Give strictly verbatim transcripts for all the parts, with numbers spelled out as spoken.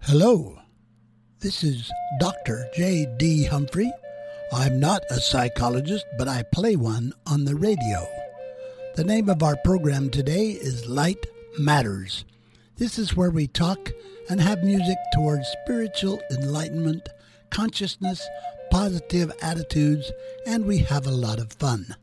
Hello, this is Doctor J D Humphrey. I'm not a psychologist, but I play one on the radio. The name of our program today is Light Matters. This is where we talk and have music towards spiritual enlightenment, consciousness, positive attitudes, and we have a lot of fun.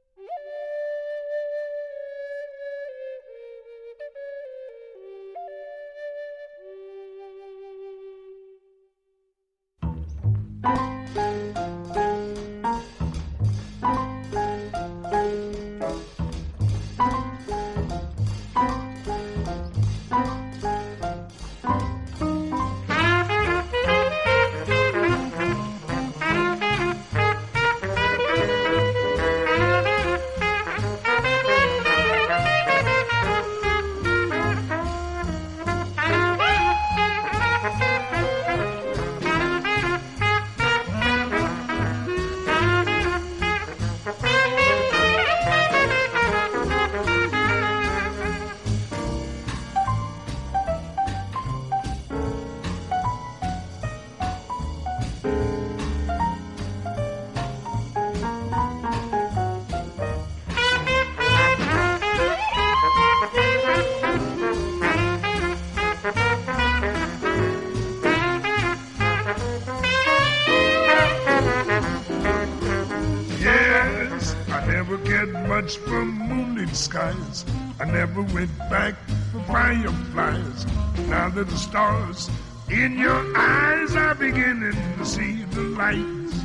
Skies. I never went back for fireflies. Now that the stars in your eyes are beginning to see the lights.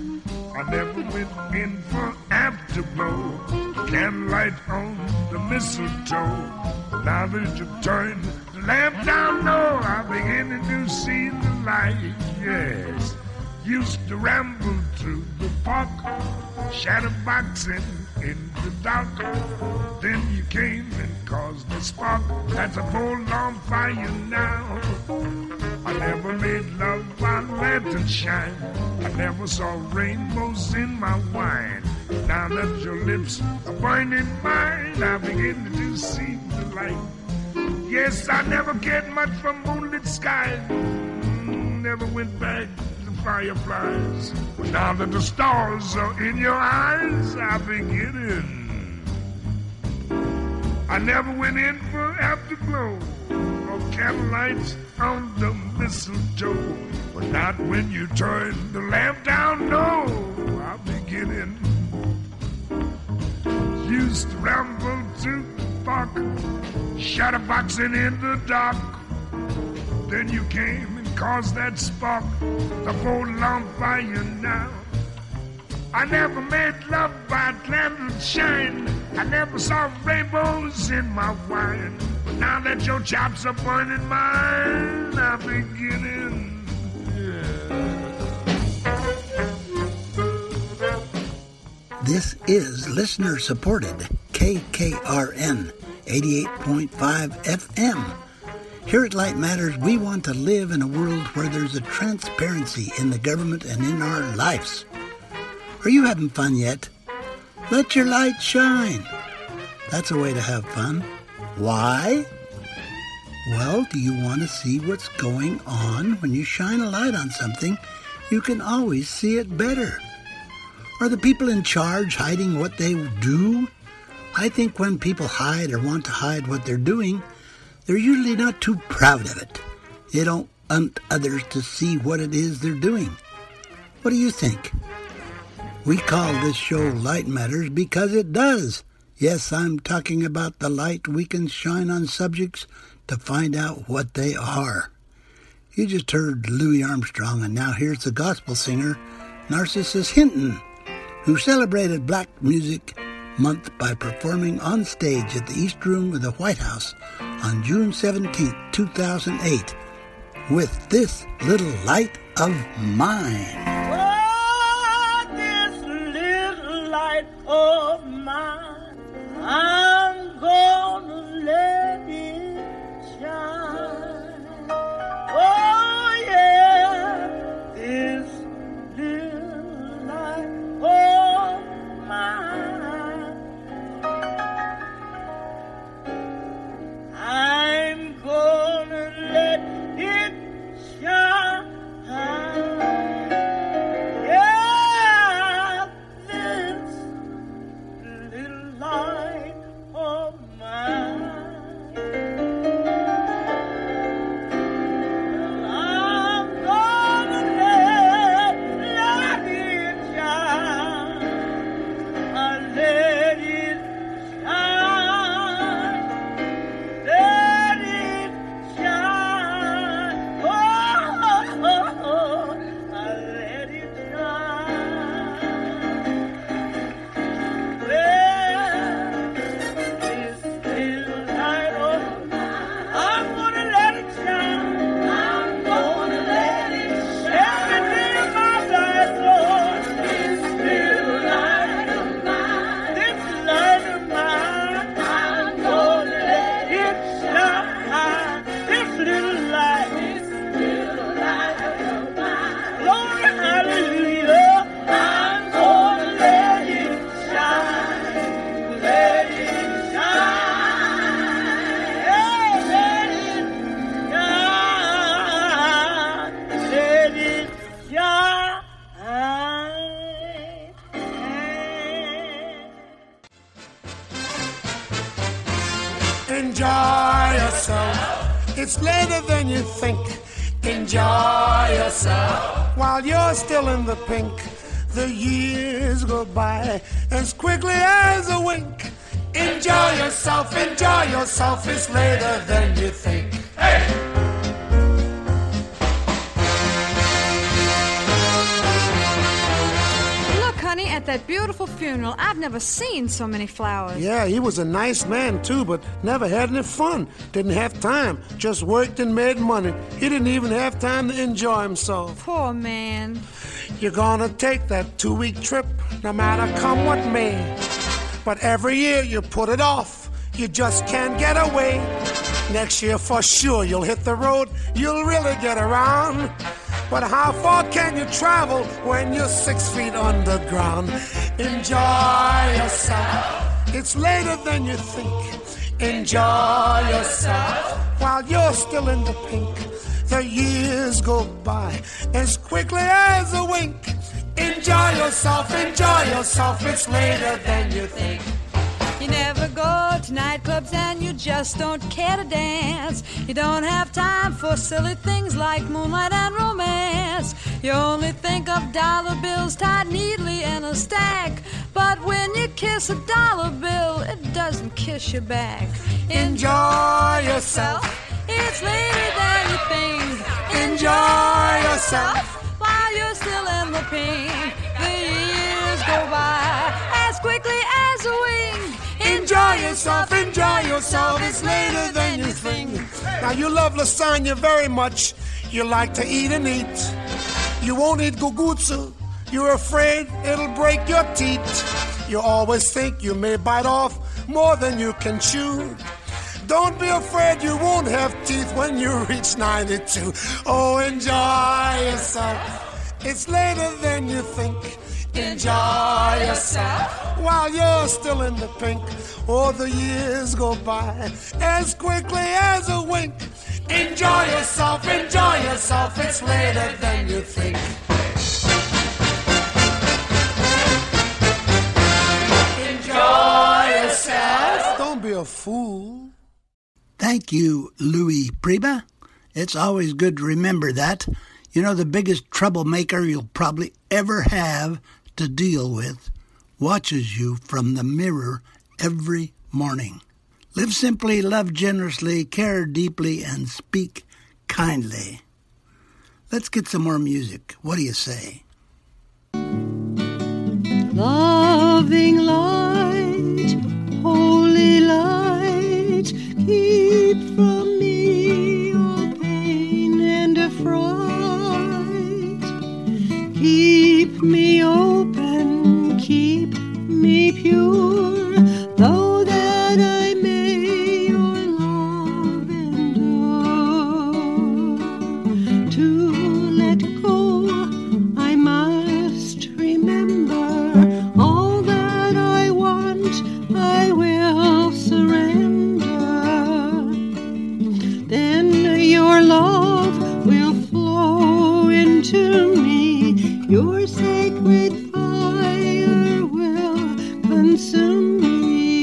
I never went in for afterglow, candlelight on the mistletoe. Now that you turn the lamp down low, I'm beginning to see the light. Yes, used to ramble through the park, shadow boxing in the dark. Then you came and caused a spark that's a full on fire now. I never made love by lantern shine. I never saw rainbows in my wine. Now that your lips are burning mine, I begin to see the light. Yes, I never cared much for moonlit skies. Never went back to fireflies. But now that the stars are in your eyes, I begin. I never went in for afterglow or candlelights on the mistletoe. But not when you turn the lamp down, no, I'm beginning. Used to ramble through the park, shadow boxing in the dark. Then you came and caused that spark, the full on fire now. I never made love by candle shine. I never saw rainbows in my wine. But now that your chops are burning mine, I'm beginning. Yeah. This is listener-supported K K R N eighty-eight point five F M. Here at Light Matters, we want to live in a world where there's a transparency in the government and in our lives. Are you having fun yet? Let your light shine. That's a way to have fun. Why? Well, do you want to see what's going on? When you shine a light on something, you can always see it better. Are the people in charge hiding what they do? I think when people hide or want to hide what they're doing, they're usually not too proud of it. They don't want others to see what it is they're doing. What do you think? We call this show Light Matters because it does. Yes, I'm talking about the light we can shine on subjects to find out what they are. You just heard Louis Armstrong, and now here's the gospel singer Narcissus Hinton, who celebrated Black Music Month by performing on stage at the East Room of the White House on June seventeenth, two thousand eight, with this little light of mine. Of mine, I'm gonna let it shine. Oh yeah, this little light of mine, I'm gonna let it It's later than you think. Enjoy yourself while you're still in the pink. The years go by as quickly as a wink. Enjoy yourself, enjoy yourself, it's later than you think. Hey! Look, honey, at that beautiful funeral, I've never seen so many flowers. Yeah, he was a nice man, too, but never had any fun. Didn't have time, just worked and made money. He didn't even have time to enjoy himself. Poor man. You're gonna take that two-week trip, no matter come what may. But every year you put it off, you just can't get away. Next year for sure you'll hit the road, you'll really get around. But how far can you travel when you're six feet underground? Enjoy yourself, it's later than you think. Enjoy yourself while you're still in the pink. The years go by as quickly as a wink. Enjoy yourself, enjoy yourself, it's later than you think. You never go to nightclubs and you just don't care to dance. You don't have time for silly things like moonlight and romance. You only think of dollar bills tied neatly in a stack. But when you kiss a dollar bill, it doesn't kiss you back. Enjoy yourself, it's later than you think. enjoy yourself while you're still in the pink. The years go by as quickly as a wink. Enjoy yourself, enjoy yourself, it's later than you think. Now you love lasagna very much, you like to eat and eat. You won't eat gugutsu, you're afraid it'll break your teeth. You always think you may bite off more than you can chew. Don't be afraid you won't have teeth when you reach ninety-two. Oh, enjoy yourself, it's later than you think. Enjoy yourself while you're still in the pink. Oh, the years go by as quickly as a wink. Enjoy yourself, enjoy yourself, it's later than you think. Enjoy yourself. Don't be a fool. Thank you, Louis Prima. It's always good to remember that. You know, the biggest troublemaker you'll probably ever have to deal with watches you from the mirror every morning. Live simply, love generously, care deeply, and speak kindly. Let's get some more music. What do you say? Loving light, holy light, keep from me all pain and affright. Keep me open, keep me pure, though that I may your love endure. To let go, I must remember all that I want, I will surrender. Then your love will flow into me, your sacred fire will consume me.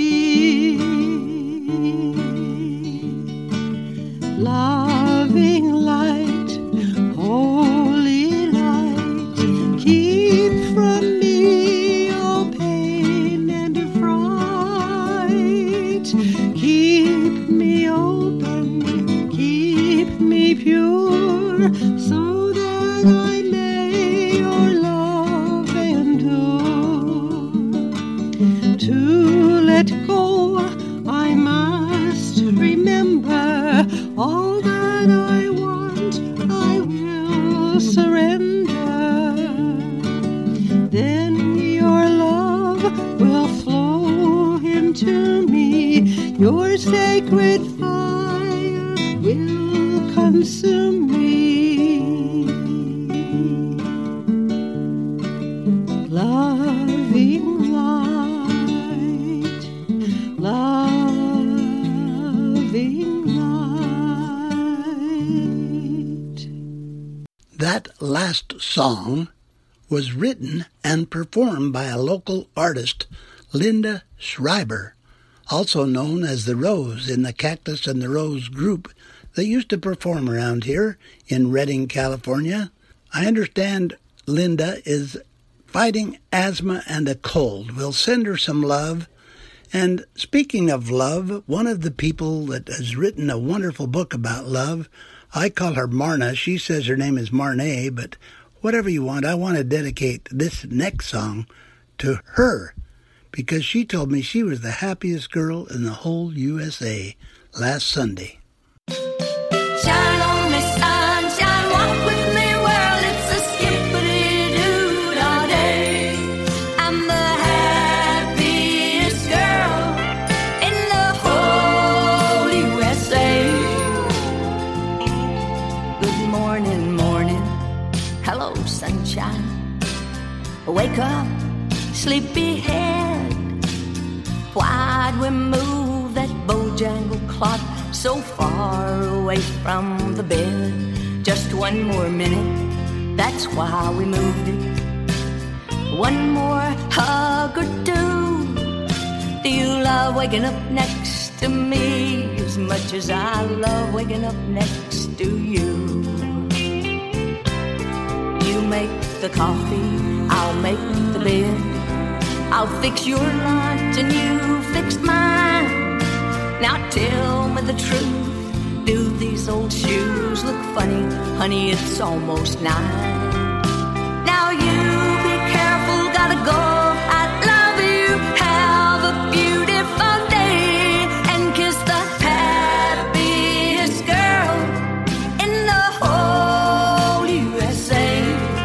Loving light, holy light, keep from me all pain and affright. Keep me open, keep me pure, so that I may your love endure. To let go, I must remember all that I want, I will surrender. Then your love will flow into me, your sacred fire will consume me. Loving light, loving light. That last song was written and performed by a local artist, Linda Schreiber, also known as The Rose in the Cactus and the Rose group They used to perform around here in Redding, California. I understand Linda is fighting asthma and a cold. We'll send her some love. And speaking of love, one of the people that has written a wonderful book about love, I call her Marna. She says her name is Marnay, but whatever you want, I want to dedicate this next song to her because she told me she was the happiest girl in the whole U S A last Sunday. Shine on me, sunshine, walk with me, world, it's a skippity-doo all day. I'm the happiest girl in the whole U S A. Good morning, morning, hello, sunshine. Wake up, sleepyhead. Why'd we move that Bojangle clock so far away from the bed? Just one more minute, that's why we moved it. One more hug or two. Do you love waking up next to me as much as I love waking up next to you? You make the coffee, I'll make the bed. I'll fix your lunch and you fix mine. Now tell me the truth, do these old shoes look funny? Honey, it's almost nine. Now you be careful, gotta go. I love you, have a beautiful day, and kiss the happiest girl in the whole U S A.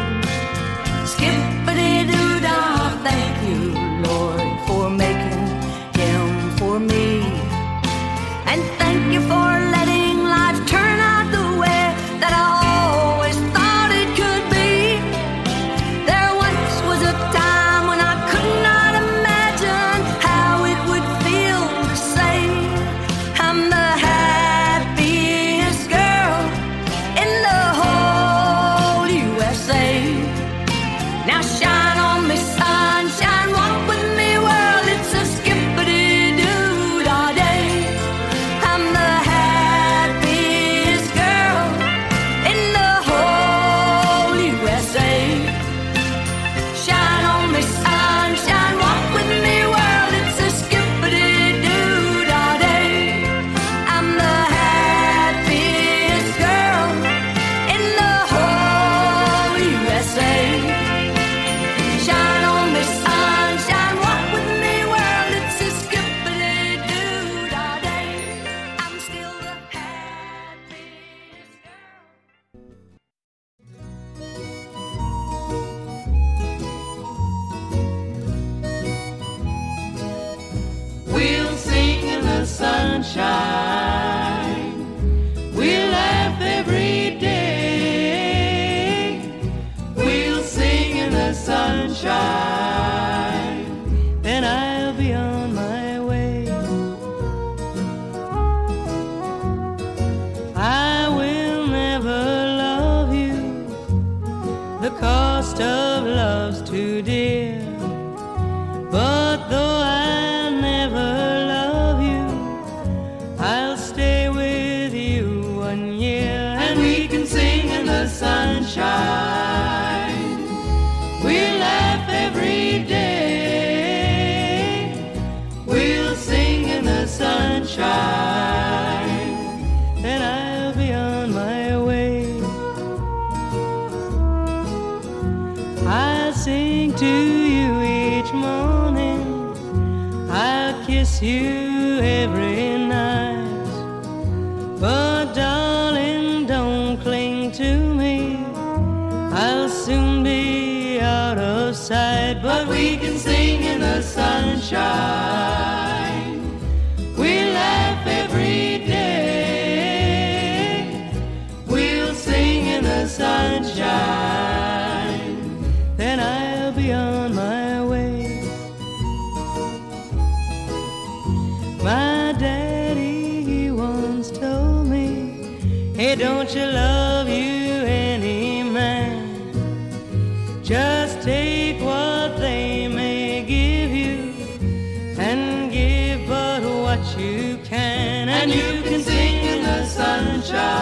Skippity-doo-dah, thank you, Lord, for making him for me. And thank you for letting life turn out the way that I always thought it could be. There once was a time when I could not imagine how it would feel to say I'm the happiest girl in the whole U S A. Now shine on me, sunshine, walk with me, world, it's a skippity-doo all day. I'm the happiest girl in the whole U S A. Shine on me, sunshine, walk with me, world, it's a skippity-doo all day. I'm the happiest girl in the whole U S A. Shine on me, sunshine, walk with me, world, it's a skippity-doo all day. I'm still the happiest girl. We'll sing in the sunshine. We'll laugh every day. We'll sing in the sunshine. Then I'll be on my way. I will never love you. The cost of love's too dear. But though I never love you, I'll stay with you one year, and we can sing in the sunshine. We'll laugh every day. We'll sing in the sunshine. Then I'll be on my way. I'll sing to you each morning. I'll kiss you every night. But darling, don't cling to me. I'll soon be out of sight. But we can sing in the sunshine. We'll laugh every day. We'll sing in the sunshine. Then I'll be on my way. My daddy, he once told me, hey, don't you love you any man? Just take what they may give you and give but what you can, and you can sing in the sunshine.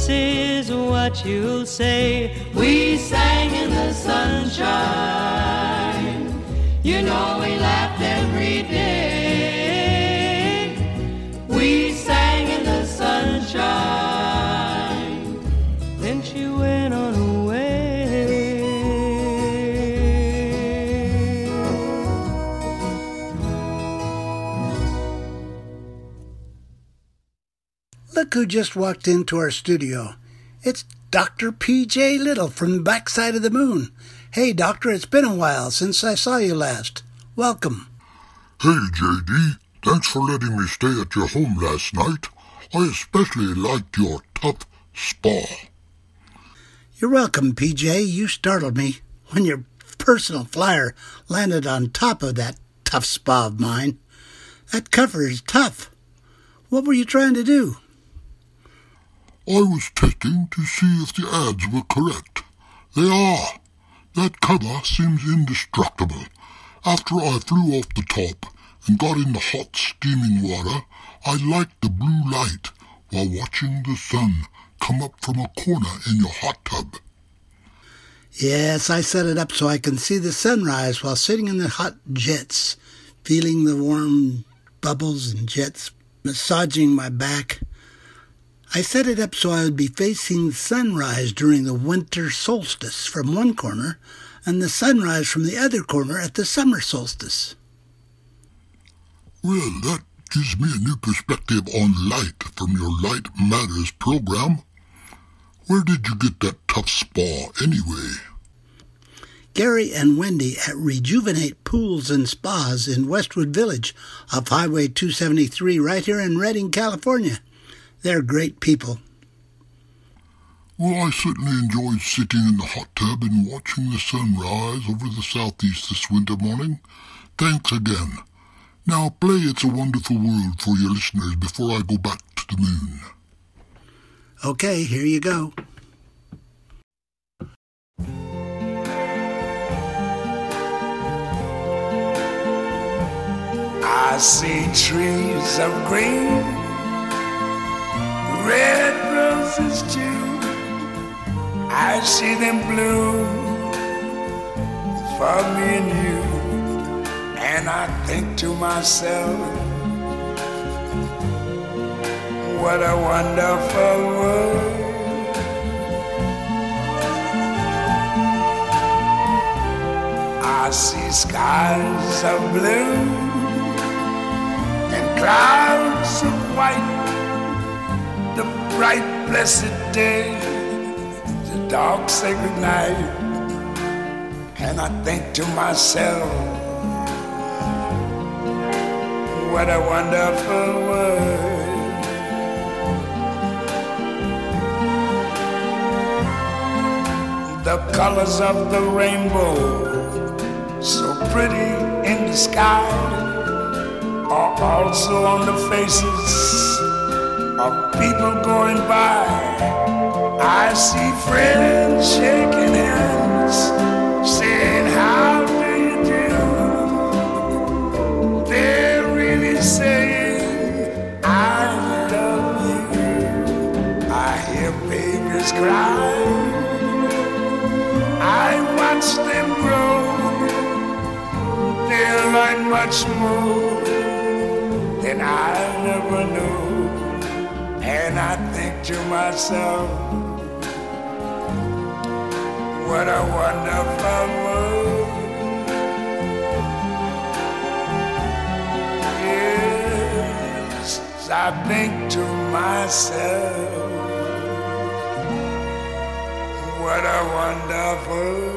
this is what you'll say. We sang in the sunshine. You know we laughed every day. We sang in the sunshine. Then she went on her way. Look who just walked into our studio. It's Doctor P J Little from the backside of the moon. Hey, Doctor, it's been a while since I saw you last. Welcome. Hey, J D. Thanks for letting me stay at your home last night. I especially liked your tough spa. You're welcome, P J. You startled me when your personal flyer landed on top of that tough spa of mine. That cover is tough. What were you trying to do? I was testing to see if the ads were correct. They are. That cover seems indestructible. After I flew off the top and got in the hot, steaming water, I liked the blue light while watching the sun come up from a corner in your hot tub. Yes, I set it up so I can see the sunrise while sitting in the hot jets, feeling the warm bubbles and jets massaging my back. I set it up so I would be facing sunrise during the winter solstice from one corner and the sunrise from the other corner at the summer solstice. Well, that gives me a new perspective on light from your Light Matters program. Where did you get that tough spa anyway? Gary and Wendy at Rejuvenate Pools and Spas in Westwood Village off Highway two seventy-three right here in Redding, California. They're great people. Well, I certainly enjoyed sitting in the hot tub and watching the sun rise over the southeast this winter morning. Thanks again. Now play It's a Wonderful World for your listeners before I go back to the moon. Okay, here you go. I see trees of green, red roses too. I see them bloom for me and you. And I think to myself, what a wonderful world. I see skies of blue and clouds of white, the bright blessed day, the dark sacred night. And I think to myself, what a wonderful world. The colors of the rainbow, so pretty in the sky, are also on the faces of people going by. I see friends shaking hands, saying, how do you do? They're really saying, I love you. I hear babies cry, I watch them grow. They'll learn much more than I never knew. And I think to myself, what a wonderful world. Yes, I think to myself, what a wonderful world.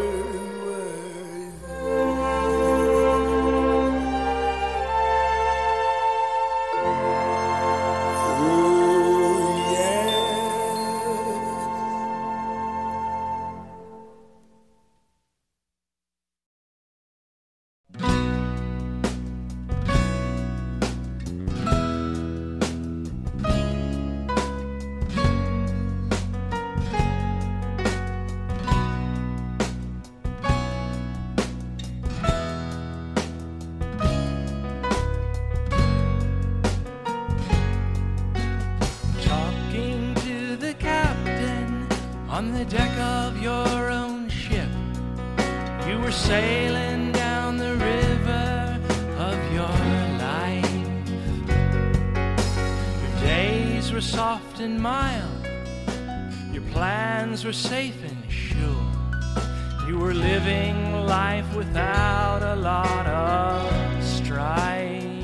sailing down the river of your life. Your days were soft and mild, your plans were safe and sure. You were living life without a lot of strife.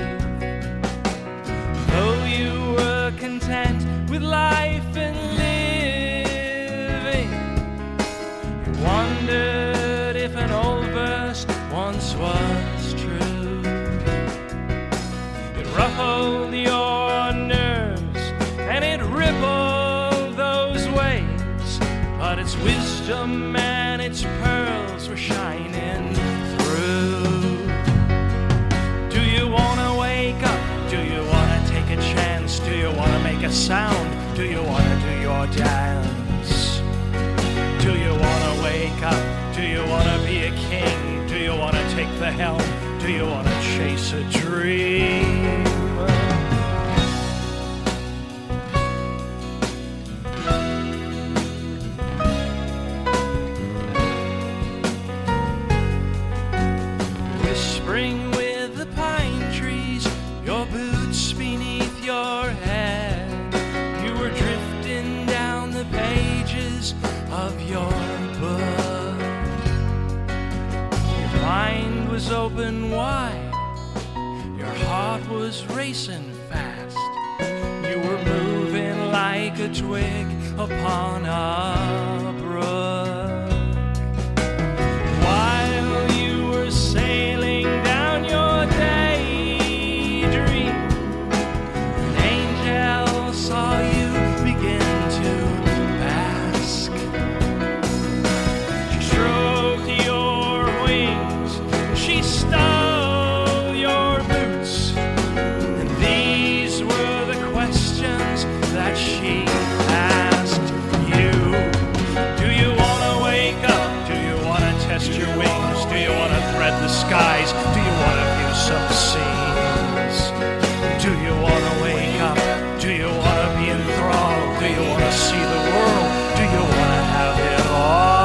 Though you were content with life and living, you wondered if an old verse once was true. It ruffled your nerves and it rippled those waves, but its wisdom and its pearls were shining through. Do you want to wake up? Do you want to take a chance? Do you want to make a sound? Do you want to do your dance? Do you want to wake up? Do you want to be a king? Do you want to take the helm? Do you want to chase a dream? Whispering with the pine trees, your boots beneath your head, you were drifting down the pages of your book. Your mind was open wide, your heart was racing fast. You were moving like a twig upon a brook. While you were sailing down your daydream, an angel saw you begin to bask. She stroked your wings, she stole your boots, and these were the questions that she asked you. Do you want to wake up? Do you want to test your wings? Do you want to thread the skies? Do you want to view some scenes? Do you want to wake up? Do you want to be enthralled? Do you want to see the world? Do you want to have it all?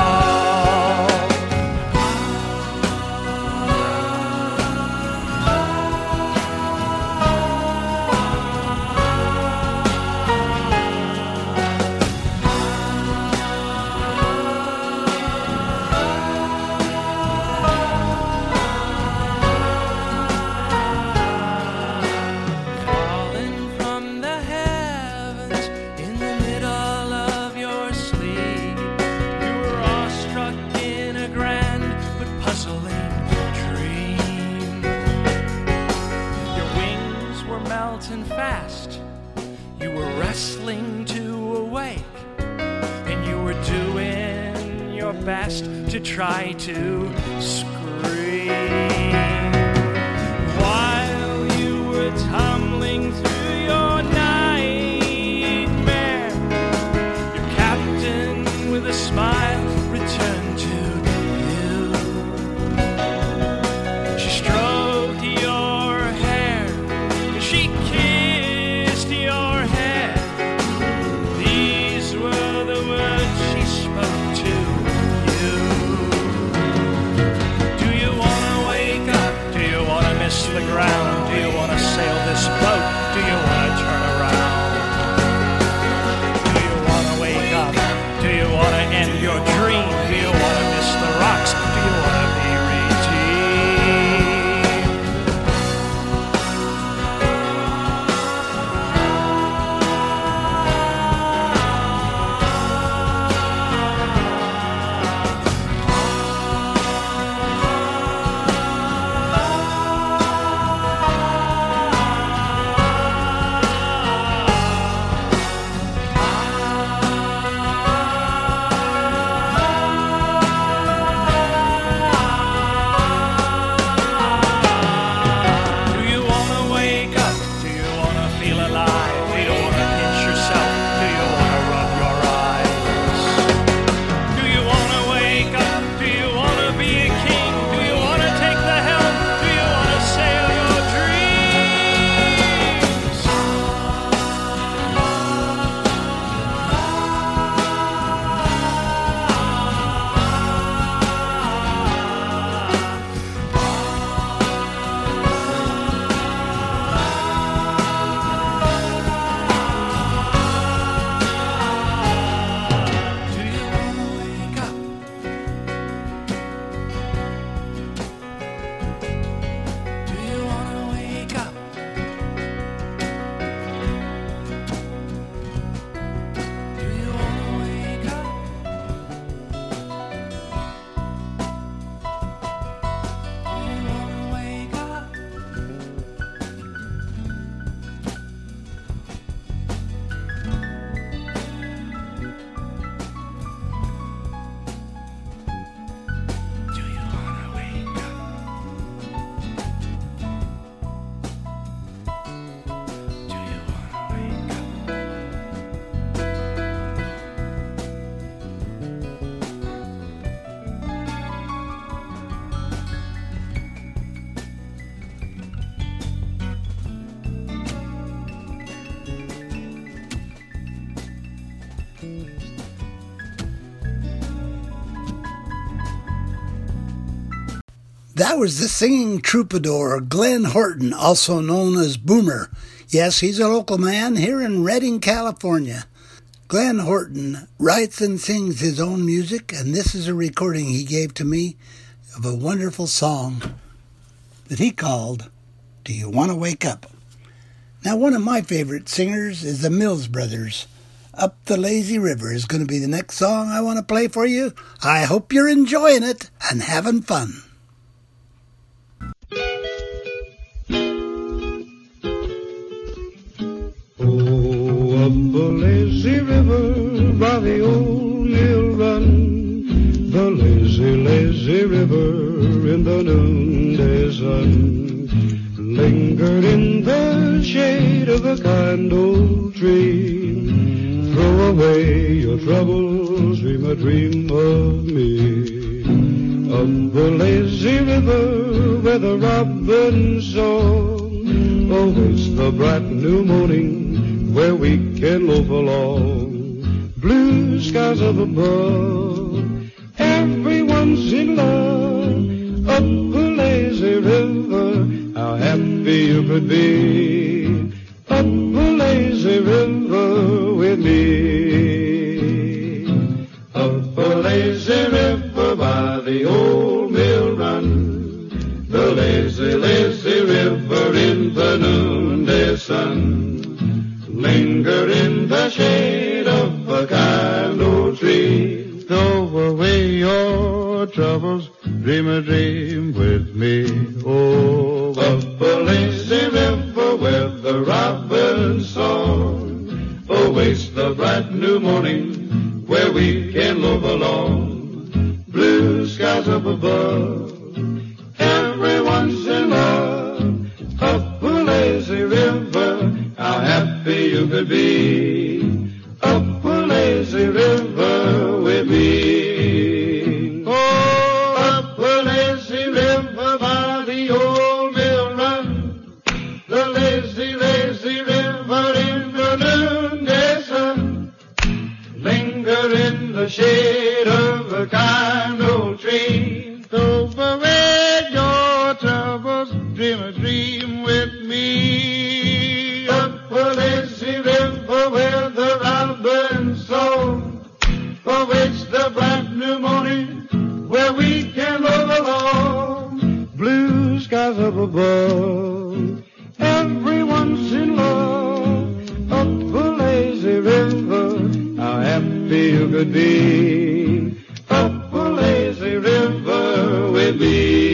Falling from the heavens in the middle of your sleep, you were awestruck in a grand but puzzling dream. Your wings were melting fast, you were wrestling to awake, and you were doing your best to try to scream. While you were tumbling through your nightmare, your captain with a smile returned to you. She stroked your hair and she kissed your head. These were the words she spoke to you. Do you want to wake That was the singing troubadour Glenn Horton, also known as Boomer. Yes, he's a local man here in Redding, California. Glenn Horton writes and sings his own music, and this is a recording he gave to me of a wonderful song that he called, Do You Want to Wake Up? Now, one of my favorite singers is the Mills Brothers. Up the Lazy River is going to be the next song I want to play for you. I hope you're enjoying it and having fun. Oh, up the lazy river by the old mill run, the lazy, lazy river in the noonday sun, lingered in the shade of a kind old tree. Throw away your troubles, dream a dream of me. Up the lazy river where the robin song awaits the bright new morning, where we can loaf along. Blue skies up above, everyone's in love. Up the lazy river, how happy you could be. Up the lazy river with me. Up the lazy river by the old mill run, the lazy, lazy river in the noonday sun, linger in the shade of a kind old tree. Throw away your troubles, dream a dream with me. Oh, up the lazy river where the robin song awaits the bright new morning, where we can loaf along. Blue skies up above, everyone's in love. Up the lazy river, how happy you could be. Up the lazy river with me. Oh, up the lazy river by the old mill run, the lazy, lazy river in the noonday sun, linger in the shade of a kind old tree. Throw away your troubles, dream a dream with me. Up the lazy river where the robin song awaits the bright new morning, where we can roll along. Blue skies up above, everyone's in love. Up the lazy river, how happy you could be. Up the lazy river with me.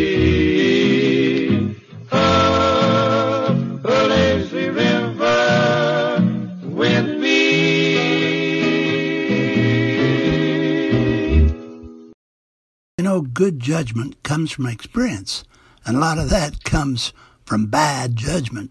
Up the lazy river with me. You know, good judgment comes from experience, and a lot of that comes from bad judgment.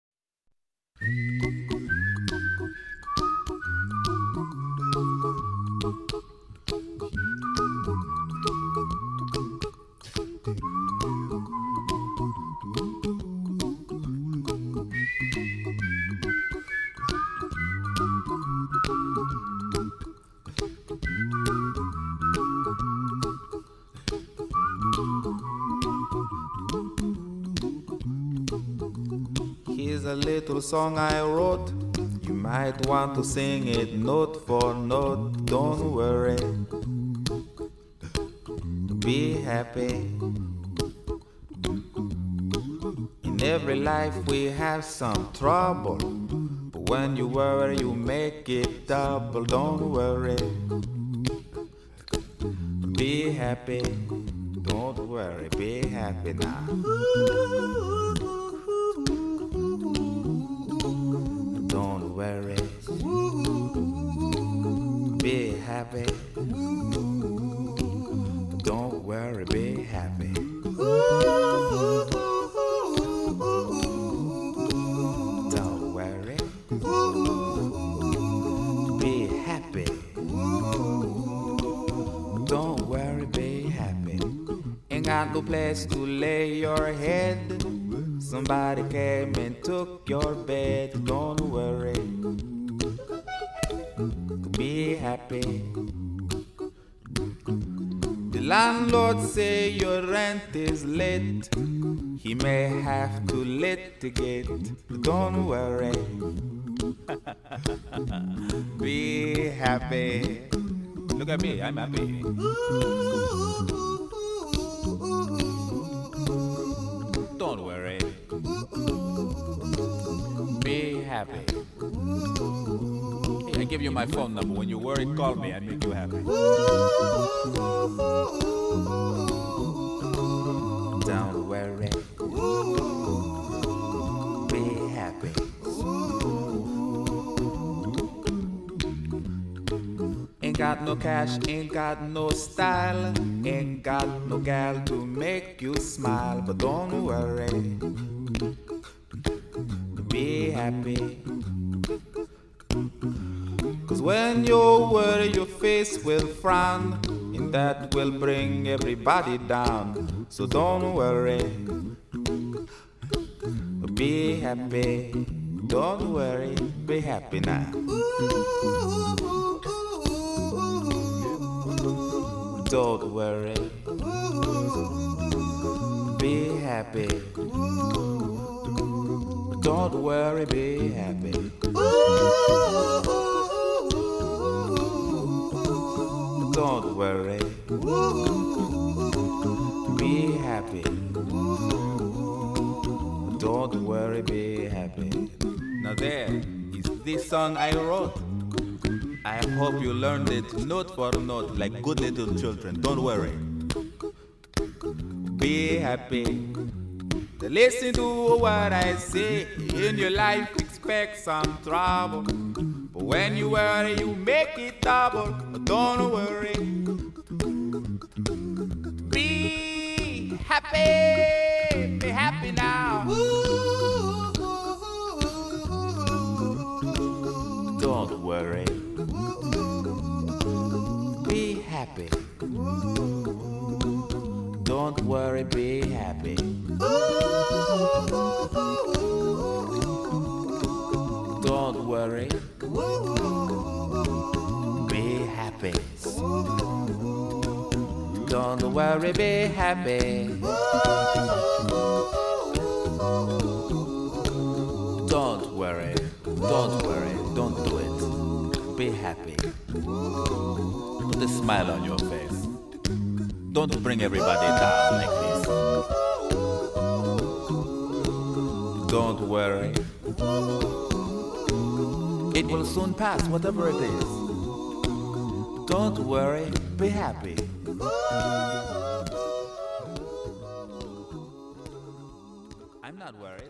Here's a little song I wrote. You might want to sing it note for note. Don't worry, be happy. In every life we have some trouble, but when you worry you make it double. Don't worry, be happy. Don't worry, be happy now. Don't worry, be happy. Don't worry, be happy. Don't worry, be happy. Don't worry, be happy. Ain't got no place to lay your head. Somebody came and took your bed. Don't worry, be happy. The landlord say your rent is late, he may have to litigate. Don't worry, be happy. Look at me, I'm happy. Don't worry, be happy. Hey, I give you my phone number. When you worry, call me. I make you happy. Don't worry, be happy. Ain't got no cash, ain't got no style, ain't got no gal to make you smile. But don't worry, be happy. Cause when you worry, your face will frown, and that will bring everybody down. So don't worry, be happy. Don't worry, be happy now. Don't worry, be happy. Don't worry, be happy. Don't worry, be happy. Don't worry, be happy. Now there is this song I wrote. I hope you learned it note for note like good little children. Don't worry, be happy. Listen to what I say. In your life expect some trouble, but when you worry you make it double. But don't worry, be happy. Be happy now. Don't worry, be happy. Don't worry, be happy. Don't worry, be happy. Don't worry, be happy. Don't worry, don't worry, don't do it. Be happy. Put a smile on your face. Don't bring everybody down like this. Don't worry, it will soon pass, whatever it is. Don't worry, be happy. I'm not worried.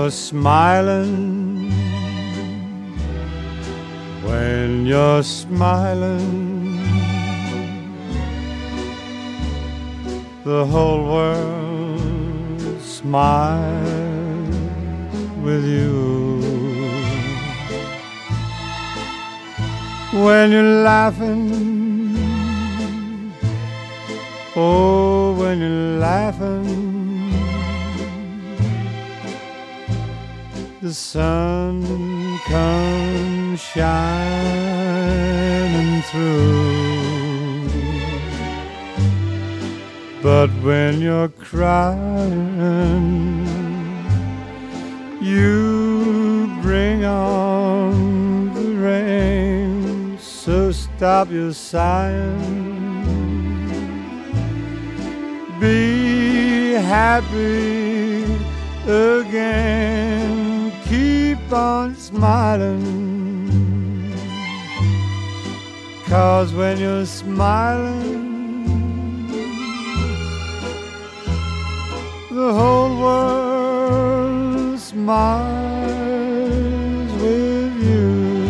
you're smiling, when you're smiling, the whole world smiles with you. When you're laughing, oh, when you're laughing, the sun comes shining through. But when you're crying, you bring on the rain. So stop your sighing, be happy again. Keep on smiling, 'cause when you're smiling, the whole world smiles with you.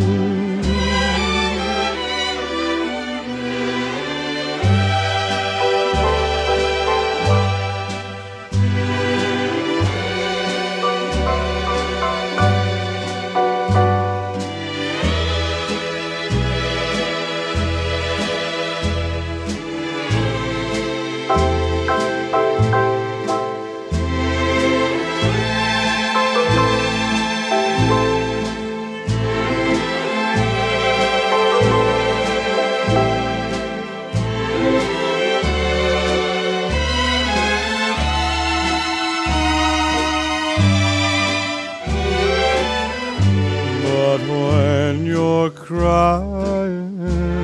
Crying,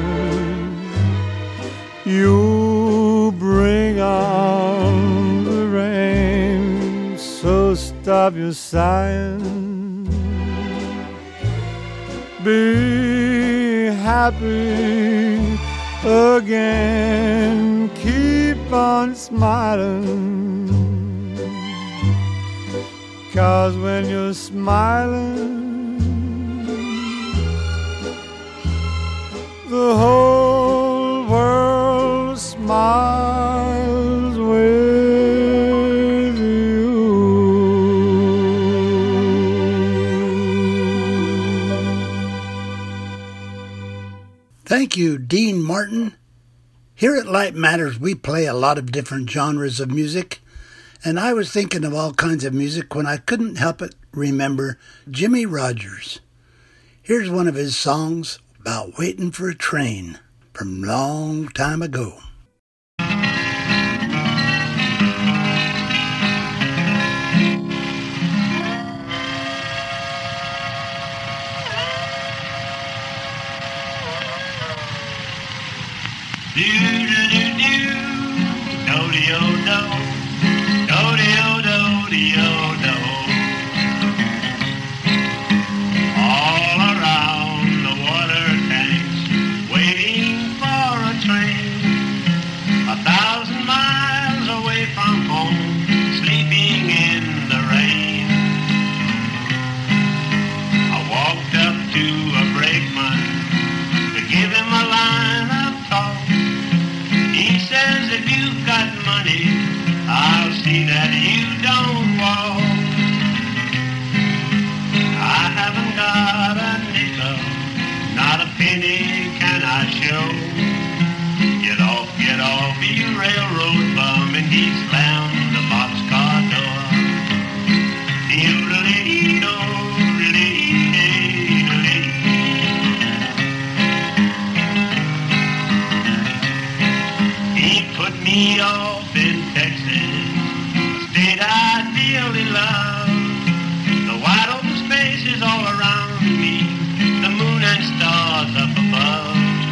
you bring on the rain. So stop your sighing, be happy again. Keep on smiling, 'cause when you're smiling, the whole world smiles with you. Thank you, Dean Martin. Here at Light Matters, we play a lot of different genres of music, and I was thinking of all kinds of music when I couldn't help but remember Jimmie Rodgers. Here's one of his songs about waiting for a train from long time ago. Do-do-do-do, do-de-o-do, do-de-o-do-de-o-do. All around the water tanks, waiting for a train. A thousand miles away from home, sleeping in the rain. I walked up to a brakeman to give him a line of talk. He says, if you've got money, I'll see that you don't walk. I haven't got a nickel, not a penny can I show. Get off, get off, you railroad bum, and he slammed the boxcar door. Doodle-dee-do, doodle-dee-dee-dee. He put me off in Texas, a state I dearly love. The wide open spaces all around me, the moon and stars up above.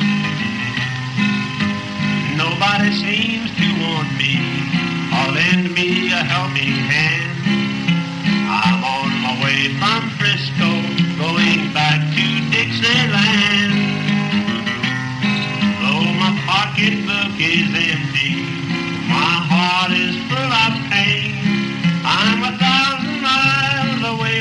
Nobody seems to want me or lend me a helping hand. I'm on my way from Frisco, going back to Dixieland. Though my pocketbook is empty, my heart is full of pain. I'm a thousand miles away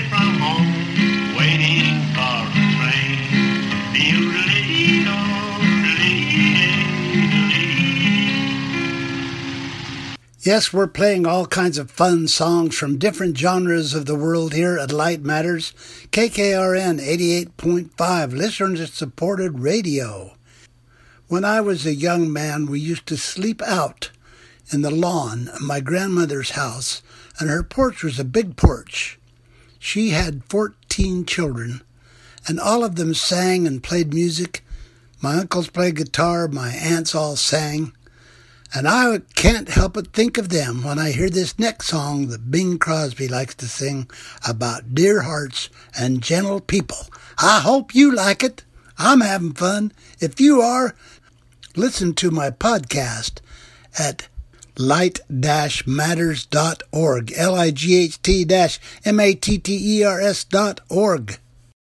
Yes, we're playing all kinds of fun songs from different genres of the world here at Light Matters, K K R N eighty-eight point five, listener-supported radio. When I was a young man, we used to sleep out in the lawn of my grandmother's house, and her porch was a big porch. She had fourteen children, and all of them sang and played music. My uncles played guitar, my aunts all sang. And I can't help but think of them when I hear this next song that Bing Crosby likes to sing about dear hearts and gentle people. I hope you like it. I'm having fun. If you are, listen to my podcast at light dash matters dot org, L I G H T dash M A T T E R S dot org.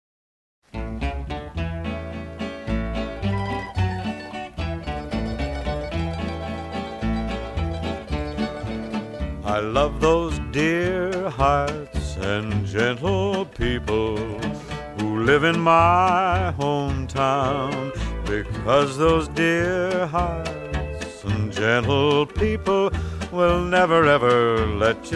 I love those dear hearts and gentle people who live in my hometown, because those dear hearts and gentle people will never ever let you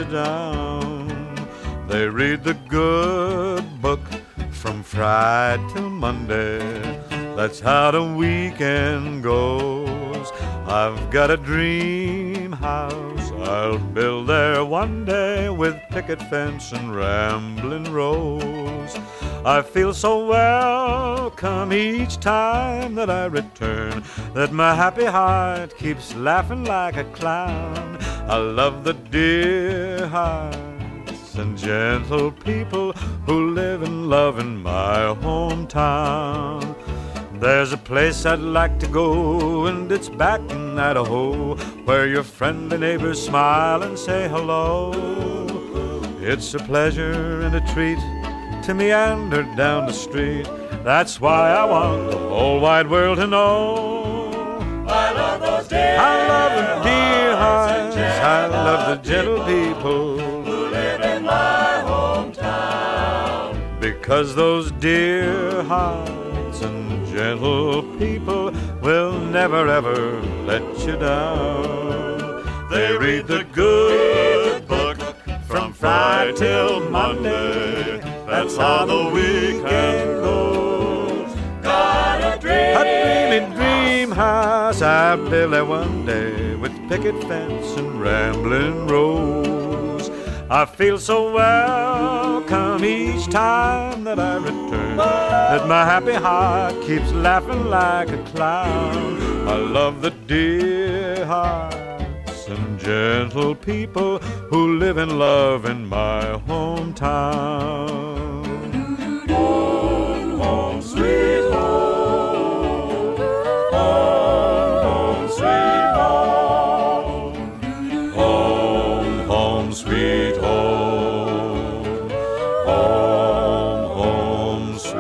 down. They read the good book from Friday till Monday. That's how the weekend goes. I've got a dream house I'll build there one day, with picket fence and rambling rose. I feel so welcome each time that I return, that my happy heart keeps laughing like a clown. I love the dear hearts and gentle people who live and love in my hometown. There's a place I'd like to go, and it's back in Idaho, where your friendly neighbors smile and say hello. It's a pleasure and a treat to meander down the street. That's why I want the whole wide world to know. I love those dear I love the dear hearts, I love the gentle people who live in my hometown. Because those dear hearts and gentle people will never ever let you down. They read the good book from Friday till Monday. That's how the weekend goes. Got a dream, a dreamy dream house I'll build there one day, with picket fence and rambling rose. I feel so welcome each time that I return, that my happy heart keeps laughing like a clown. I love the dear hearts and gentle people who live and love in my hometown. Home, home, sweet home. Home, home, sweet home. Home, home, sweet home. Home, home, sweet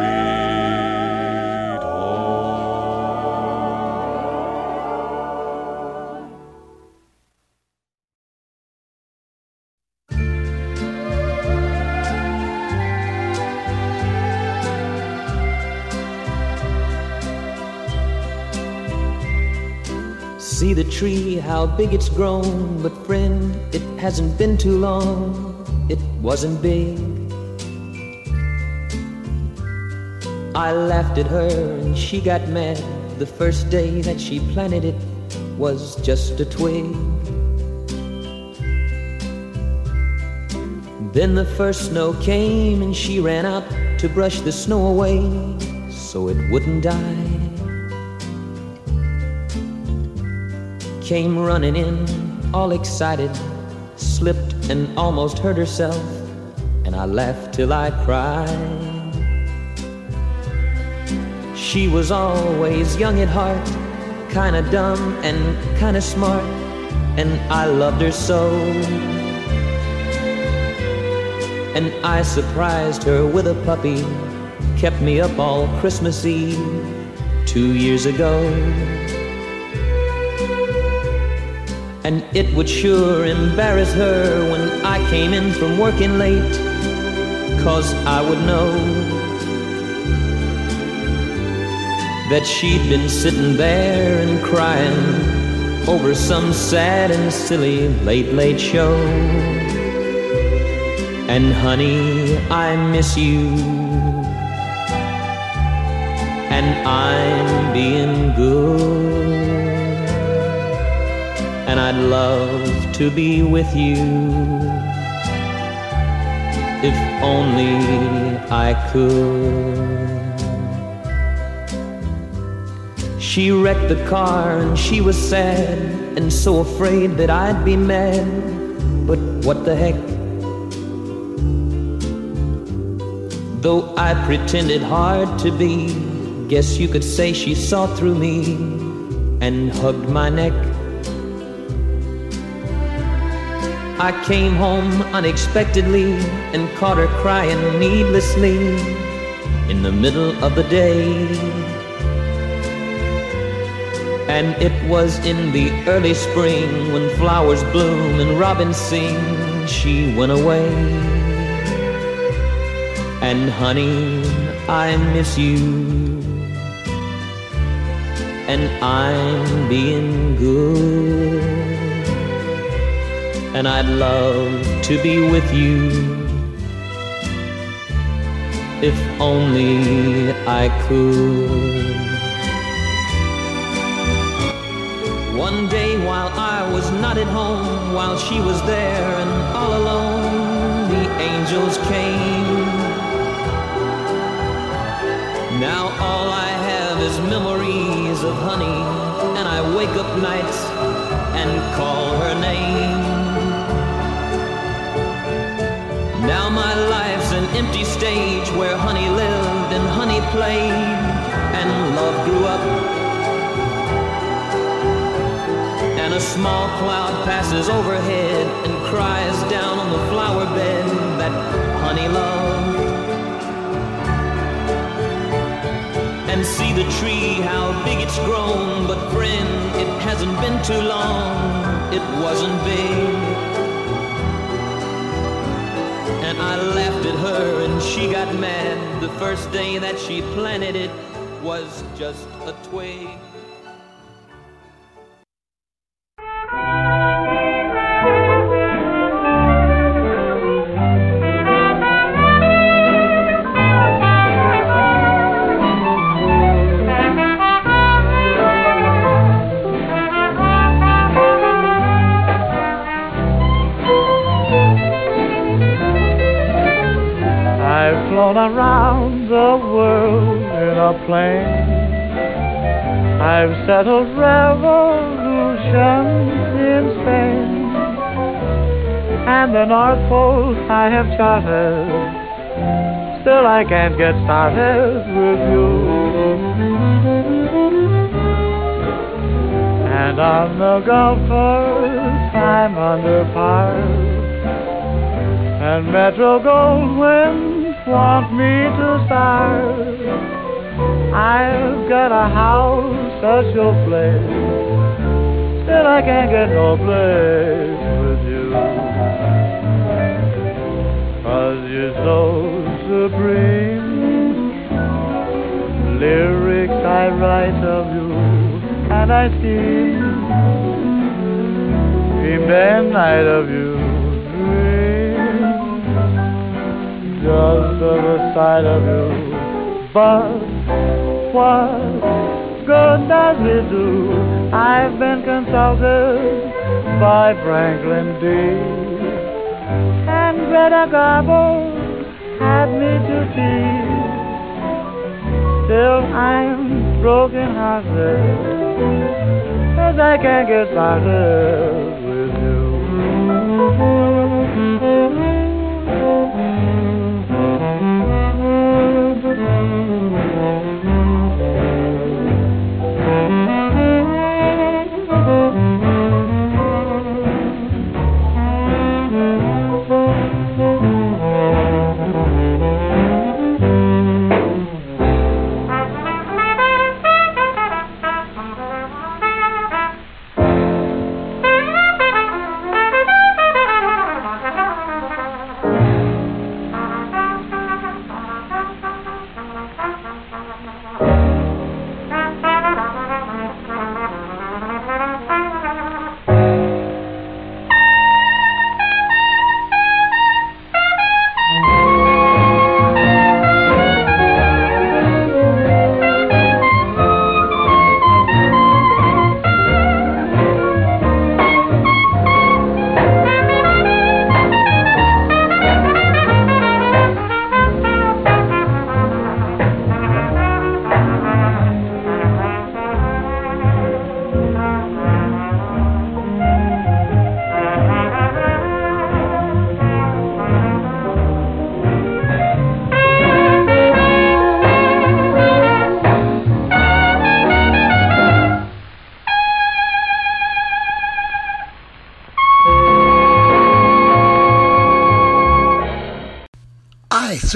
See the tree, how big it's grown, but friend, it hasn't been too long, it wasn't big. I laughed at her and she got mad. The first day that she planted it was just a twig. Then the first snow came and she ran out to brush the snow away so it wouldn't die. Came running in, all excited, slipped and almost hurt herself, and I laughed till I cried. She was always young at heart, kinda dumb and kinda smart, and I loved her so. And I surprised her with a puppy, kept me up all Christmas Eve two years ago. And it would sure embarrass her when I came in from working late, 'cause I would know that she'd been sitting there and crying over some sad and silly late, late show. And honey, I miss you, and I'm being good, and I'd love to be with you if only I could. She wrecked the car and she was sad and so afraid that I'd be mad, but what the heck? Though I pretended hard to be, guess you could say she saw through me and hugged my neck. I came home unexpectedly and caught her crying needlessly in the middle of the day. And it was in the early spring when flowers bloom and robins sing, she went away. And honey, I miss you, and I'm being good, and I'd love to be with you if only I could. One day while I was not at home, while she was there and all alone, the angels came. Now all I have is memories of honey, and I wake up nights and call her name. Now my life's an empty stage where honey lived and honey played and love grew up. And a small cloud passes overhead and cries down on the flower bed that honey loved. And see the tree, how big it's grown, but friend, it hasn't been too long, it wasn't big. And I laughed at her and she got mad. The first day that she planted it was just a twig. Around the world in a plane, I've settled revolutions in Spain, and the North Pole I have charted. Still I can't get started with you. And on the Gulf Coast I'm under par, and Metro Goldwyn want me to start. I've got a house, such a place, still I can't get no place with you. 'Cause you're so supreme. Lyrics I write of you, and I see, dream day and night of you. Just of the sight of you, but what good does it do? I've been consulted by Franklin D. and Greta Garbo had me to tea. Still I'm broken hearted, 'cause I can't get started with you.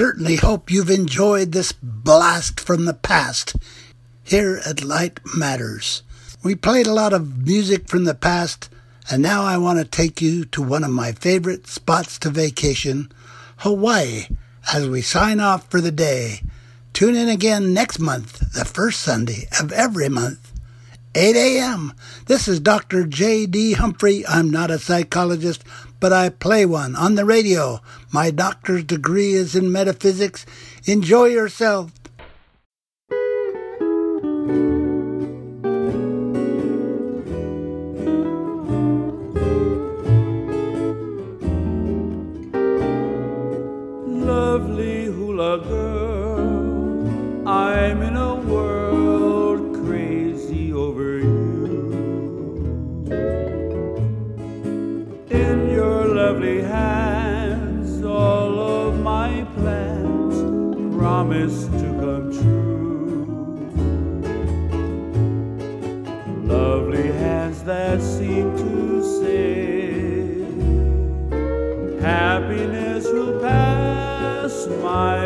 certainly hope you've enjoyed this blast from the past here at Light Matters. We played a lot of music from the past, and now I want to take you to one of my favorite spots to vacation, Hawaii, as we sign off for the day. Tune in again next month, the first Sunday of every month, eight a.m. This is Doctor J D. Humphrey. I'm not a psychologist, but I play one on the radio. My doctor's degree is in metaphysics. Enjoy yourself. Lovely hula girl, I'm in a world crazy over you. In your lovely hands, all of my plans promise to come true. Lovely hands that seem to say, happiness will pass my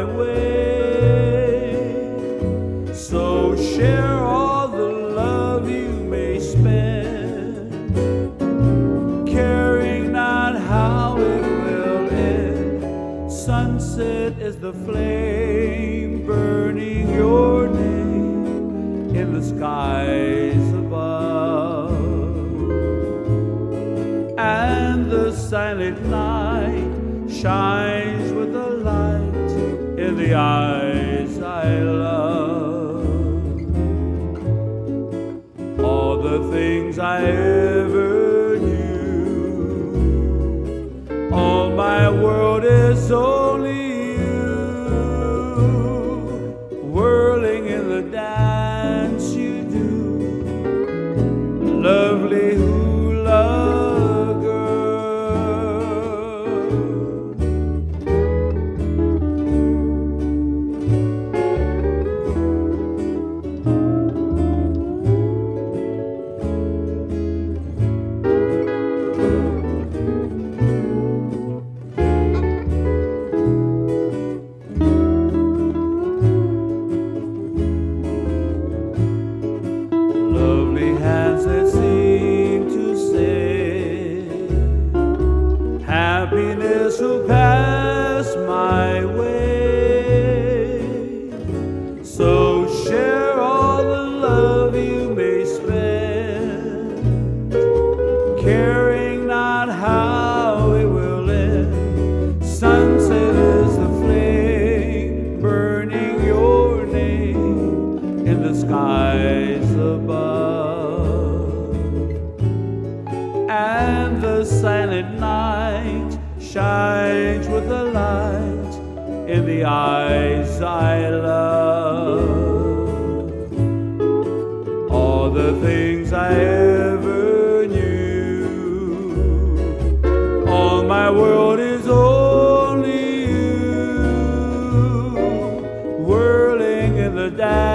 way. So share all the love you may spend, caring not how it will end. Sunset is the flame burning your name in the skies above, and the silent night shines with a light in the eyes I love. All the things I ever knew, all my world is only you, whirling in the dance you do. Lovely hula girl. Lovely hands that seem to say, happiness will pass my way. So share all the love you may spend, caring not how it will end. Sunset is the flame burning your name in the skies above, and the silent night shines with a light in the eyes I love. All the things I ever knew, all my world is only you, whirling in the dance